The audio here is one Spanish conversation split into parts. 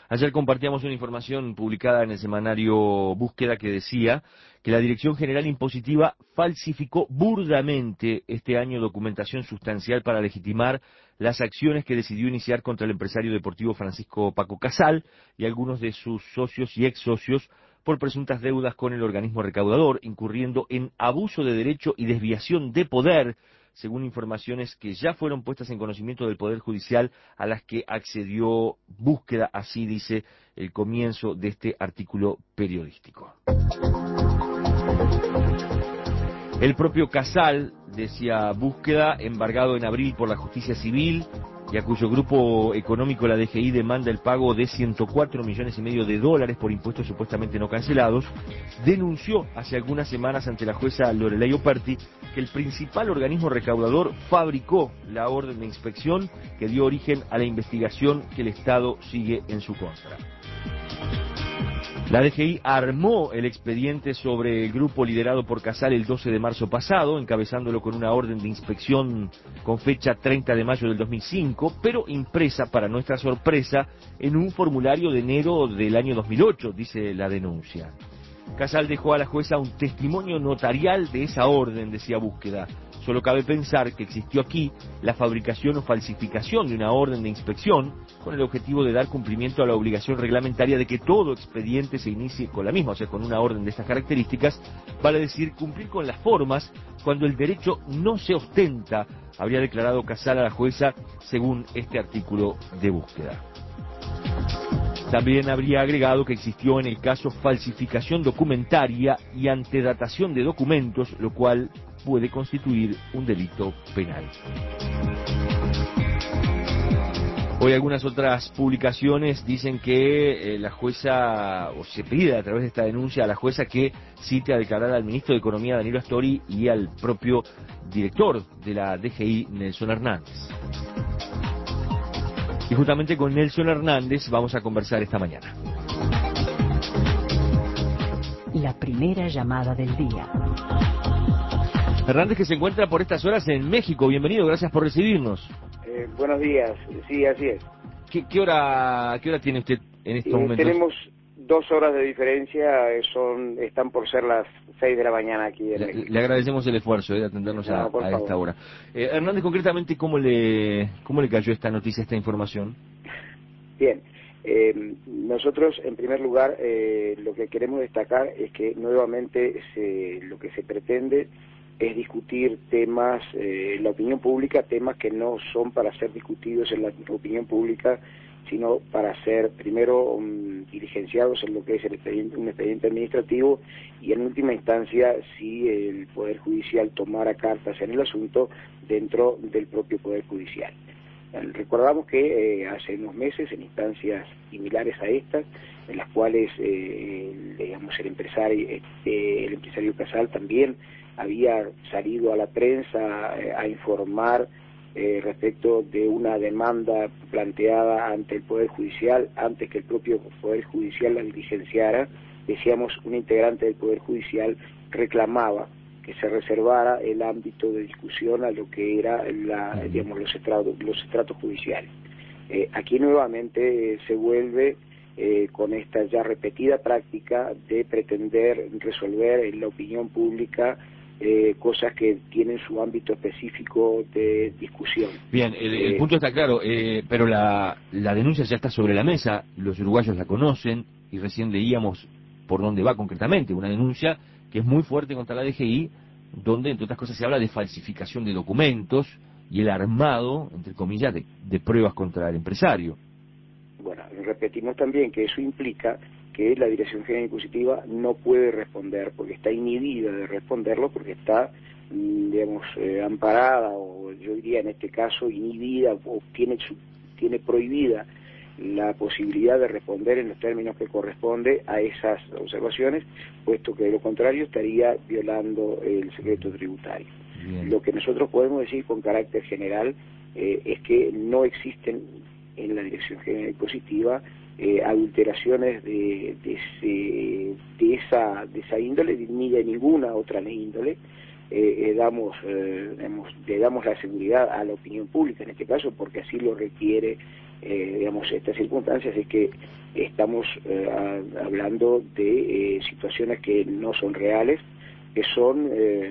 Ayer compartíamos una información publicada en el semanario Búsqueda que decía que la Dirección General Impositiva falsificó burdamente este año documentación sustancial para legitimar las acciones que decidió iniciar contra el empresario deportivo Francisco Paco Casal y algunos de sus socios y ex socios por presuntas deudas con el organismo recaudador, incurriendo en abuso de derecho y desviación de poder, según informaciones que ya fueron puestas en conocimiento del Poder Judicial, a las que accedió Búsqueda, así dice el comienzo de este artículo periodístico. El propio Casal, decía Búsqueda, embargado en abril por la justicia civil, y a cuyo grupo económico la DGI demanda el pago de 104 millones y medio de dólares por impuestos supuestamente no cancelados, denunció hace algunas semanas ante la jueza Loreley Operti que el principal organismo recaudador fabricó la orden de inspección que dio origen a la investigación que el Estado sigue en su contra. La DGI armó el expediente sobre el grupo liderado por Casal el 12 de marzo pasado, encabezándolo con una orden de inspección con fecha 30 de mayo del 2005, pero impresa, para nuestra sorpresa, en un formulario de enero del año 2008, dice la denuncia. Casal dejó a la jueza un testimonio notarial de esa orden, decía Búsqueda. Solo cabe pensar que existió aquí la fabricación o falsificación de una orden de inspección con el objetivo de dar cumplimiento a la obligación reglamentaria de que todo expediente se inicie con la misma, o sea, con una orden de estas características, vale decir, cumplir con las formas cuando el derecho no se ostenta, habría declarado Casal a la jueza según este artículo de Búsqueda. También habría agregado que existió en el caso falsificación documentaria y antedatación de documentos, lo cual puede constituir un delito penal. Hoy algunas otras publicaciones dicen que la jueza, o se pide a través de esta denuncia a la jueza que cite a declarar al ministro de Economía, Danilo Astori, y al propio director de la DGI, Nelson Hernández. Y justamente con Nelson Hernández vamos a conversar esta mañana. La primera llamada del día. Hernández, que se encuentra por estas horas en México. Bienvenido, gracias por recibirnos. Buenos días, sí, así es. ¿Qué hora tiene usted en estos momentos? Tenemos 2 horas de diferencia, están por ser las 6 de la mañana aquí en México. Le agradecemos el esfuerzo de atendernos a esta hora. Hernández, concretamente, ¿cómo le cayó esta noticia, esta información? Bien, nosotros en primer lugar lo que queremos destacar es que nuevamente lo que se pretende es discutir temas, la opinión pública, temas que no son para ser discutidos en la opinión pública, sino para ser primero diligenciados en lo que es un expediente administrativo y en última instancia si el Poder Judicial tomara cartas en el asunto dentro del propio Poder Judicial. Recordamos que hace unos meses, en instancias similares a estas, en las cuales digamos el empresario Casal también había salido a la prensa a informar respecto de una demanda planteada ante el Poder Judicial antes que el propio Poder Judicial la diligenciara. Decíamos, un integrante del Poder Judicial reclamaba que se reservara el ámbito de discusión a lo que era digamos los estratos judiciales. Aquí nuevamente se vuelve con esta ya repetida práctica de pretender resolver en la opinión pública cosas que tienen su ámbito específico de discusión. Bien, el punto está claro, pero la denuncia ya está sobre la mesa, los uruguayos la conocen y recién leíamos por dónde va concretamente, una denuncia que es muy fuerte contra la DGI, donde entre otras cosas se habla de falsificación de documentos y el armado, entre comillas, de pruebas contra el empresario. Bueno, repetimos también que eso implica que la Dirección General Impositiva no puede responder, porque está inhibida de responderlo, porque está, digamos, amparada, o yo diría en este caso inhibida, o tiene prohibida la posibilidad de responder en los términos que corresponde a esas observaciones, puesto que de lo contrario estaría violando el secreto tributario. Bien. Lo que nosotros podemos decir con carácter general es que no existen en la Dirección General Impositiva adulteraciones de esa índole, ni de ninguna otra índole. Le damos la seguridad a la opinión pública en este caso, porque así lo requiere, digamos, estas circunstancias, es que estamos hablando de situaciones que no son reales, que son,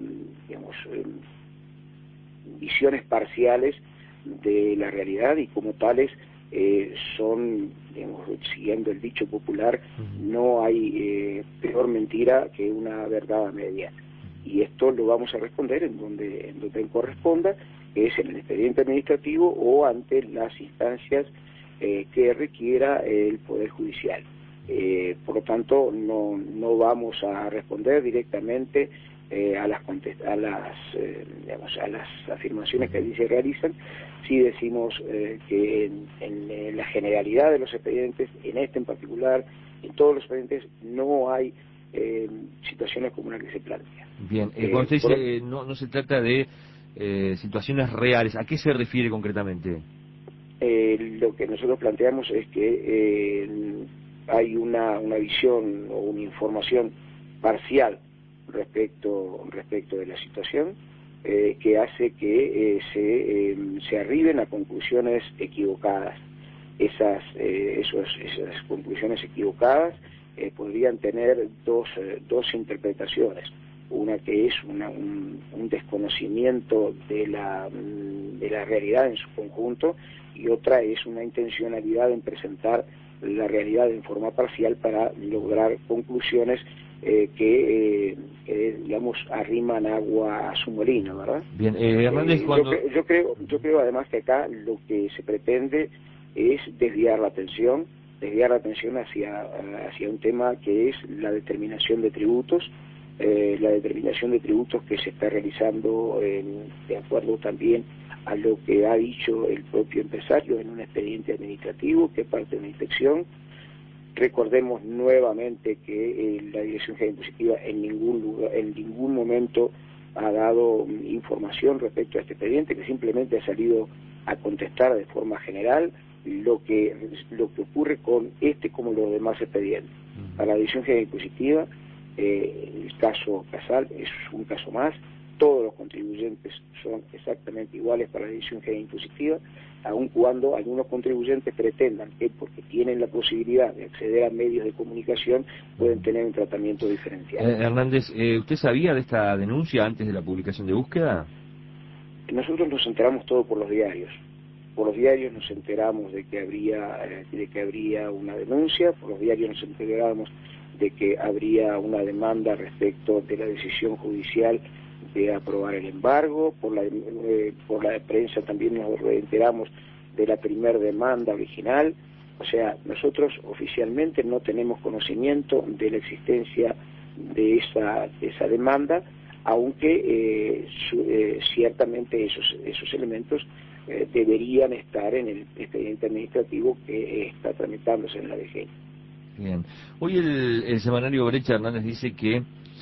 visiones parciales de la realidad y como tales son, siguiendo el dicho popular, no hay peor mentira que una verdad a media. Y esto lo vamos a responder en donde corresponda, que es en el expediente administrativo o ante las instancias que requiera el Poder Judicial. Por lo tanto, no vamos a responder directamente a las afirmaciones que allí se realizan. Sí decimos que en la generalidad de los expedientes, en este en particular, en todos los expedientes, no hay situaciones como la que se plantea. Bien, cuando usted dice no se trata de situaciones reales, ¿a qué se refiere concretamente? Lo que nosotros planteamos es que hay una visión o una información parcial respecto de la situación que hace que se arriben a conclusiones equivocadas. Esas conclusiones equivocadas podrían tener dos interpretaciones. Una que es un desconocimiento de la realidad en su conjunto, y otra es una intencionalidad en presentar la realidad en forma parcial para lograr conclusiones que arriman agua a su molino, ¿verdad? Bien, Hernández, cuando... yo creo además que acá lo que se pretende es desviar la atención hacia un tema que es la determinación de tributos, que se está realizando de acuerdo también a lo que ha dicho el propio empresario en un expediente administrativo que es parte de una inspección. Recordemos nuevamente que la Dirección General Impositiva en ningún momento ha dado información respecto a este expediente, que simplemente ha salido a contestar de forma general lo que ocurre con este como los demás expedientes. Para la Dirección General Impositiva, el caso Casal es un caso más. Todos los contribuyentes son exactamente iguales para la Dirección General Impositiva, aun cuando algunos contribuyentes pretendan que, porque tienen la posibilidad de acceder a medios de comunicación, pueden tener un tratamiento diferencial. Hernández, ¿usted sabía de esta denuncia antes de la publicación de búsqueda? Nosotros nos enteramos todo por los diarios. Por los diarios nos enteramos de que habría una denuncia, por los diarios nos enteramos de que habría una demanda respecto de la decisión judicial de aprobar el embargo, por la prensa también nos enteramos de la primer demanda original. O sea, nosotros oficialmente no tenemos conocimiento de la existencia de esa demanda, aunque ciertamente esos elementos deberían estar en el expediente administrativo que está tramitándose en la DGI. Bien. Hoy el semanario Brecha, Hernández, dice que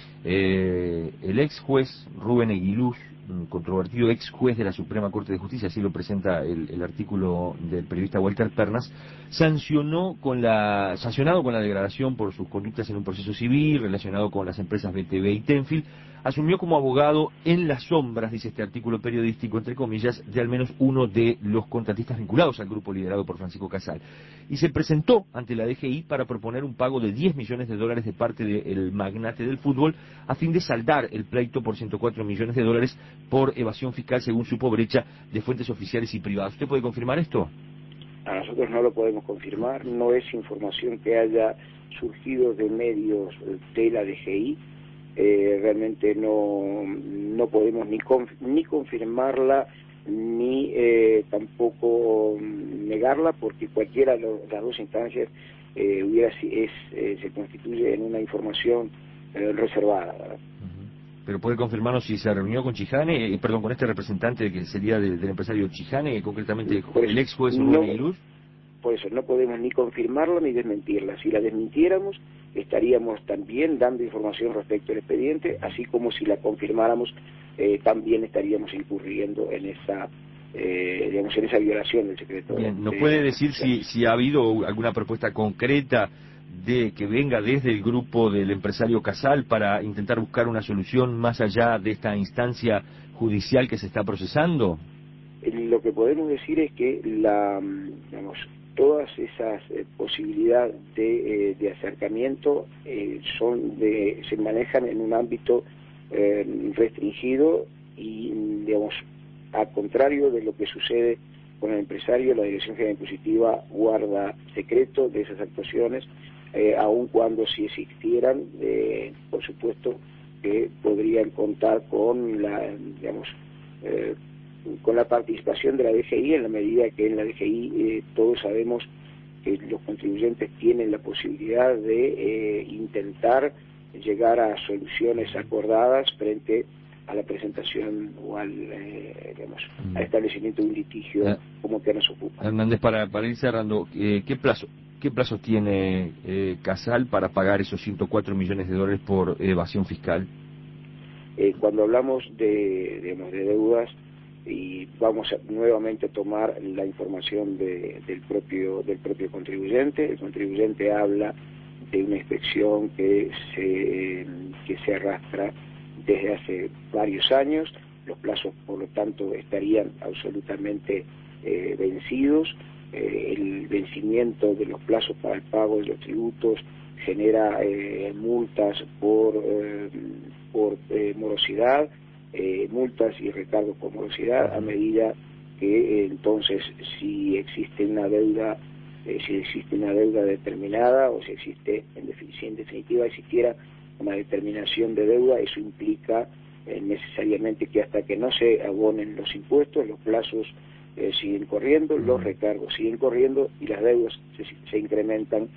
el ex juez Rubén Eguiluz, un controvertido ex juez de la Suprema Corte de Justicia, así lo presenta el artículo del periodista Walter Pernas, sancionado con la degradación por sus conductas en un proceso civil relacionado con las empresas BTV y Tenfield, asumió como abogado en las sombras, dice este artículo periodístico, entre comillas, de al menos uno de los contratistas vinculados al grupo liderado por Francisco Casal. Y se presentó ante la DGI para proponer un pago de $10 millones de parte del magnate del fútbol a fin de saldar el pleito por $104 millones por evasión fiscal, según supo Brecha, de fuentes oficiales y privadas. ¿Usted puede confirmar esto? A nosotros no lo podemos confirmar, no es información que haya surgido de medios de la DGI. Realmente no podemos ni confirmarla ni tampoco negarla, porque cualquiera de las dos instancias se constituye en una información reservada, ¿verdad? Pero puede confirmarnos si se reunió con Chihane, con este representante que sería del empresario Chihane, concretamente el ex juez Rubén Eguiluz. Por eso no podemos ni confirmarla ni desmentirla. Si la desmintiéramos, estaríamos también dando información respecto al expediente, así como si la confirmáramos, también estaríamos incurriendo en esa violación del secreto. Bien, ¿nos puede decir si ha habido alguna propuesta concreta de que venga desde el grupo del empresario Casal para intentar buscar una solución más allá de esta instancia judicial que se está procesando? Lo que podemos decir es que todas esas posibilidades de acercamiento se manejan en un ámbito restringido y, digamos, al contrario de lo que sucede con el empresario, la Dirección General Impositiva guarda secreto de esas actuaciones, aun cuando si existieran, por supuesto, que podrían contar con con la participación de la DGI, en la medida que en la DGI todos sabemos que los contribuyentes tienen la posibilidad de intentar llegar a soluciones acordadas frente a la presentación o al establecimiento de un litigio como que nos ocupa. Hernández, para ir cerrando, ¿qué plazo tiene Casal para pagar esos 104 millones de dólares por evasión fiscal? Cuando hablamos de deudas, y vamos nuevamente a tomar la información del propio contribuyente. El contribuyente habla de una inspección que se arrastra desde hace varios años. Los plazos, por lo tanto, estarían absolutamente vencidos. El vencimiento de los plazos para el pago de los tributos genera multas por morosidad, multas y recargos por morosidad, a medida que entonces si existe una deuda determinada, o si en definitiva existiera una determinación de deuda, eso implica necesariamente que hasta que no se abonen los impuestos, los plazos siguen corriendo, los recargos siguen corriendo y las deudas se incrementan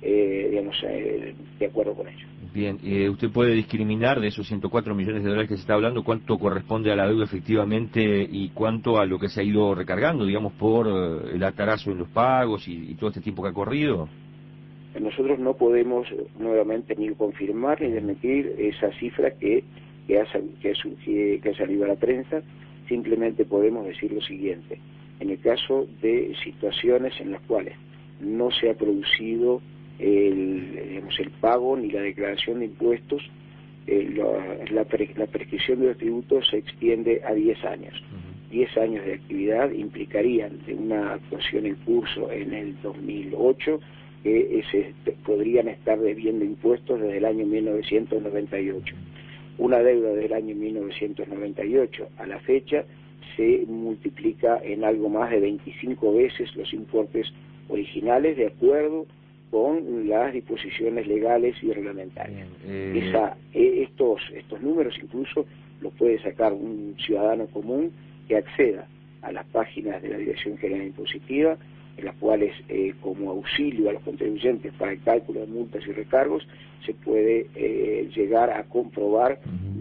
de acuerdo con ello. Bien, ¿usted puede discriminar de esos 104 millones de dólares que se está hablando cuánto corresponde a la deuda efectivamente y cuánto a lo que se ha ido recargando, digamos, por el atarazo en los pagos y todo este tiempo que ha corrido? Nosotros no podemos nuevamente ni confirmar ni desmentir esa cifra que ha salido a la prensa. Simplemente podemos decir lo siguiente: en el caso de situaciones en las cuales no se ha producido el pago ni la declaración de impuestos, la prescripción de los tributos se extiende a 10 años. 10 años de actividad implicarían de una actuación en curso en el 2008 que podrían estar debiendo impuestos desde el año 1998. Una deuda del año 1998 a la fecha se multiplica en algo más de 25 veces los importes originales, de acuerdo con las disposiciones legales y reglamentarias. Estos números incluso los puede sacar un ciudadano común que acceda a las páginas de la Dirección General Impositiva, en las cuales, como auxilio a los contribuyentes para el cálculo de multas y recargos, se puede llegar a comprobar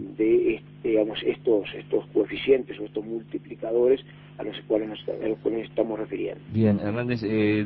estos coeficientes o estos multiplicadores a los cuales nos estamos refiriendo. Bien, Hernández,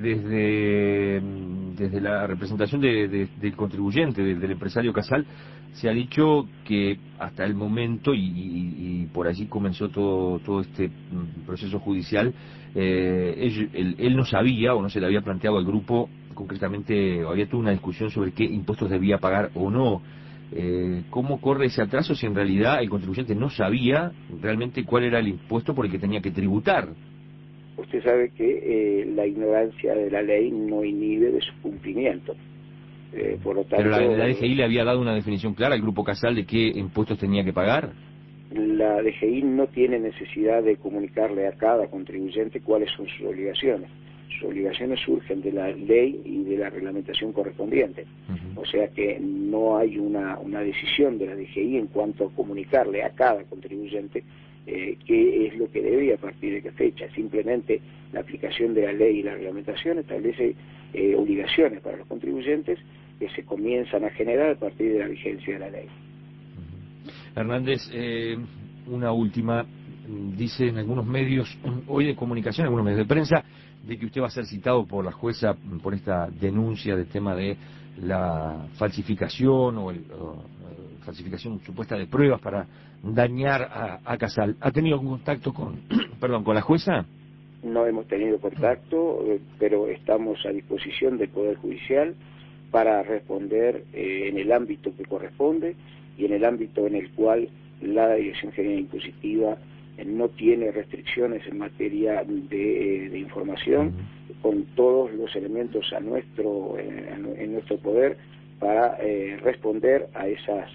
desde la representación del contribuyente, del empresario Casal, se ha dicho que hasta el momento, y por allí comenzó todo este proceso judicial, él no sabía o no se le había planteado al grupo, concretamente había toda una discusión sobre qué impuestos debía pagar o no. ¿Cómo corre ese atraso si en realidad el contribuyente no sabía realmente cuál era el impuesto por el que tenía que tributar? Usted sabe que la ignorancia de la ley no inhibe de su cumplimiento. Por lo tanto, pero la DGI le había dado una definición clara al Grupo Casal de qué impuestos tenía que pagar. La DGI no tiene necesidad de comunicarle a cada contribuyente cuáles son sus obligaciones. Sus obligaciones surgen de la ley y de la reglamentación correspondiente. O sea que no hay una decisión de la DGI en cuanto a comunicarle a cada contribuyente qué es lo que debe y a partir de qué fecha. Simplemente la aplicación de la ley y la reglamentación establece obligaciones para los contribuyentes que se comienzan a generar a partir de la vigencia de la ley. Hernández, una última. Dice en algunos medios hoy de comunicación, algunos medios de prensa, de que usted va a ser citado por la jueza por esta denuncia del tema de la falsificación o falsificación supuesta de pruebas para dañar a Casal. ¿Ha tenido algún contacto con la jueza? No hemos tenido contacto, pero estamos a disposición del Poder Judicial para responder en el ámbito que corresponde y en el ámbito en el cual la Dirección General Impositiva no tiene restricciones en materia de información, con todos los elementos en nuestro poder para responder a esas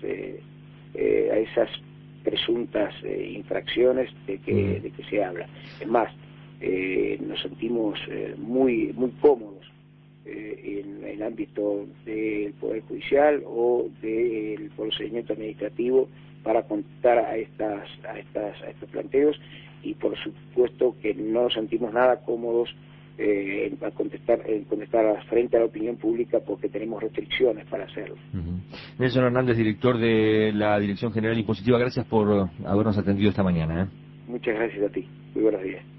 presuntas infracciones de que se habla. Es más, nos sentimos muy cómodos en el ámbito del Poder Judicial o del procedimiento administrativo para contestar a estos planteos, y por supuesto que no nos sentimos nada cómodos en contestar frente a la opinión pública, porque tenemos restricciones para hacerlo. Nelson Hernández, director de la Dirección General Impositiva, gracias por habernos atendido esta mañana. Muchas gracias a ti. Muy buenos días.